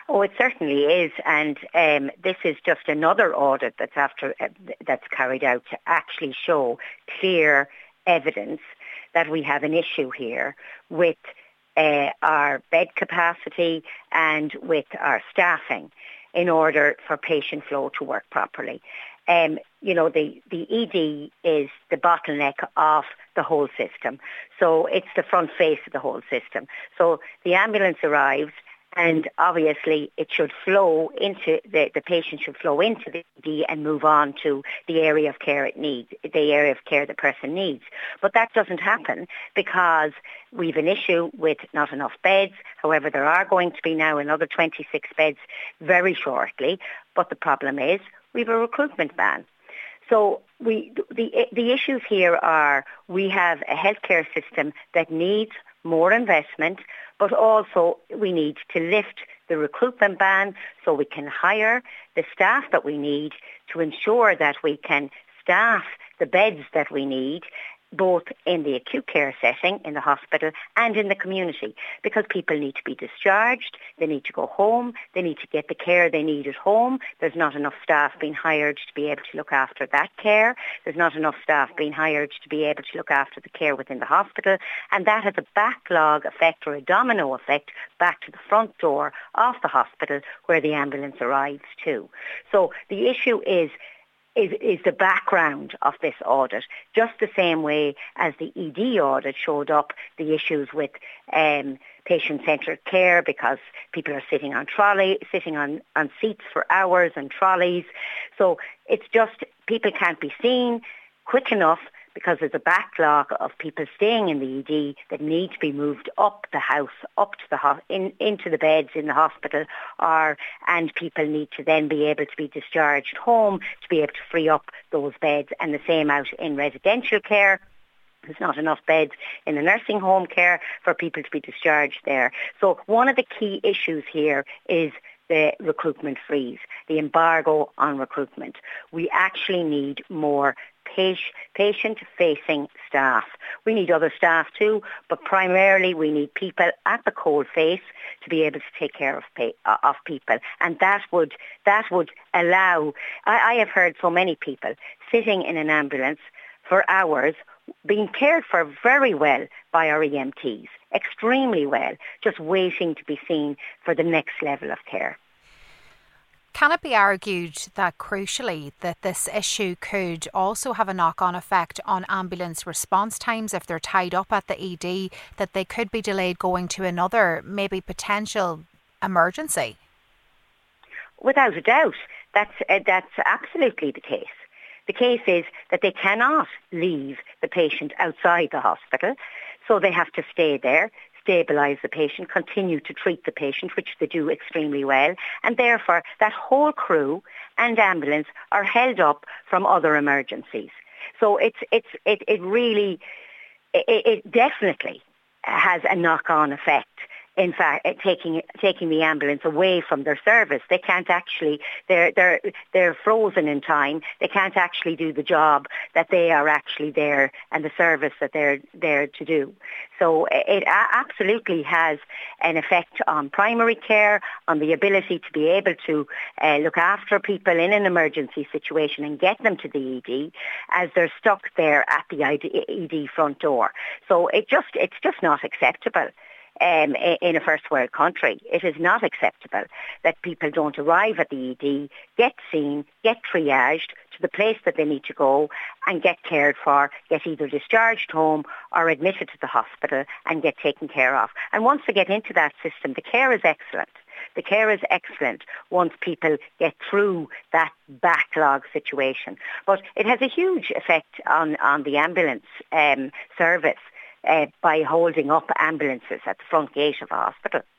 Oh, it certainly is, and this is just another audit that's carried out to actually show clear evidence that we have an issue here with our bed capacity and with our staffing in order for patient flow to work properly. The ED is the bottleneck of the whole system. So it's the front face of the whole system. So the ambulance arrives, and obviously it should flow into, the patient should flow into the ED and move on to the area of care it needs, the area of care the person needs. But that doesn't happen because we've an issue with not enough beds. However, there are going to be now another 26 beds very shortly. But the problem is we've a recruitment ban. So the issues here are we have a healthcare system that needs more investment, but also we need to lift the recruitment ban so we can hire the staff that we need to ensure that we can staff the beds that we need, both in the acute care setting, in the hospital, and in the community, because people need to be discharged, they need to go home, they need to get the care they need at home. There's not enough staff being hired to be able to look after that care. There's not enough staff being hired to be able to look after the care within the hospital, and that has a backlog effect or a domino effect back to the front door of the hospital where the ambulance arrives too. So the issue is the background of this audit, just the same way as the ED audit showed up the issues with patient-centred care because people are sitting on seats for hours and trolleys. So it's just people can't be seen quick enough because there's a backlog of people staying in the ED that need to be moved up the house, up to into the beds in the hospital, and people need to then be able to be discharged home to be able to free up those beds, and the same out in residential care. There's not enough beds in the nursing home care for people to be discharged there. So one of the key issues here is the recruitment freeze, the embargo on recruitment. We actually need more patient-facing staff. We need other staff too, but primarily we need people at the coal face to be able to take care of people. And that would allow, I have heard so many people sitting in an ambulance for hours being cared for very well by our EMTs, extremely well, just waiting to be seen for the next level of care. Can it be argued that crucially that this issue could also have a knock-on effect on ambulance response times if they're tied up at the ED, that they could be delayed going to another, maybe potential emergency? Without a doubt, that's absolutely the case. The case is that they cannot leave the patient outside the hospital, so they have to stay there, stabilise the patient, continue to treat the patient, which they do extremely well, and therefore that whole crew and ambulance are held up from other emergencies. So it definitely has a knock-on effect. In fact, taking the ambulance away from their service, they can't actually. They're frozen in time. They can't actually do the job that they are actually there and the service that they're there to do. So it absolutely has an effect on primary care, on the ability to be able to look after people in an emergency situation and get them to the ED as they're stuck there at the ED front door. So it's just not acceptable. In a first world country, it is not acceptable that people don't arrive at the ED, get seen, get triaged to the place that they need to go and get cared for, get either discharged home or admitted to the hospital and get taken care of. And once they get into that system, the care is excellent. The care is excellent once people get through that backlog situation. But it has a huge effect on the ambulance service. By holding up ambulances at the front gate of a hospital.